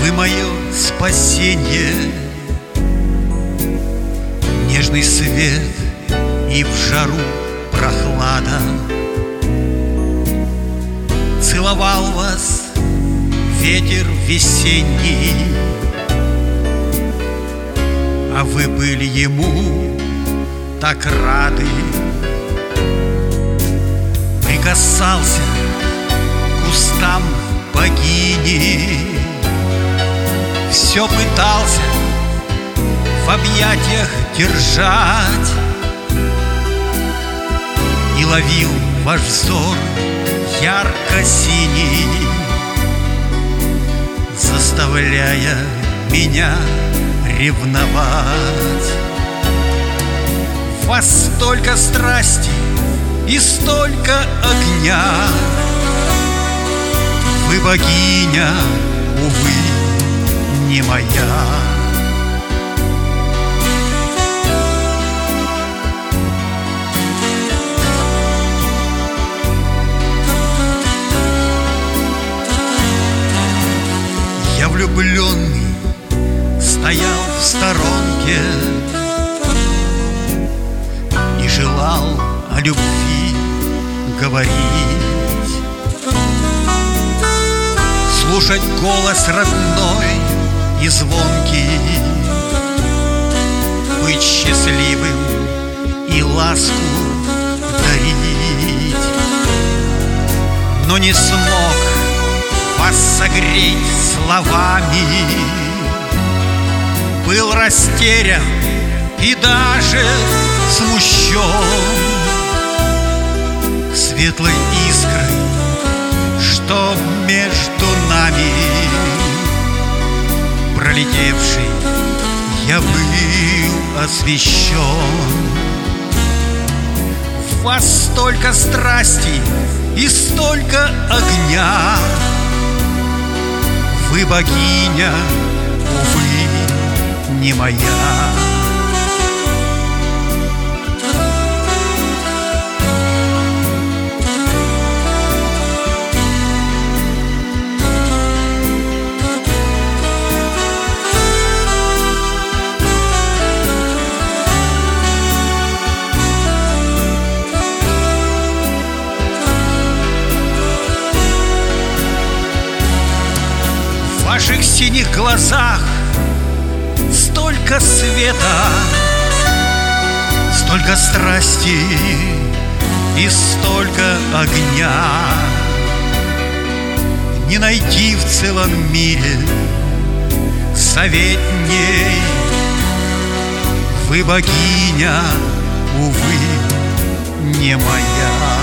Вы мое спасенье, нежный свет и в жару прохлада. Целовал вас ветер весенний, а вы были ему так рады. Прикасался к устам богини, все пытался в объятиях держать, и ловил ваш взор ярко-синий, заставляя меня ревновать. В вас столько страсти и столько огня. Вы богиня, увы, не моя. Я влюбленный стоял в сторонке и желал о любви говорить, слушать голос родной и звонкий, быть счастливым и ласку дарить. Но не смог вас согреть словами, был растерян и даже смущен светлой искрой, что между нами пролетевший я был освещен. В вас столько страсти и столько огня. Вы богиня, увы, не моя. В ваших синих глазах столько света, столько страсти и столько огня. Не найти в целом мире советней. Вы богиня, увы, не моя.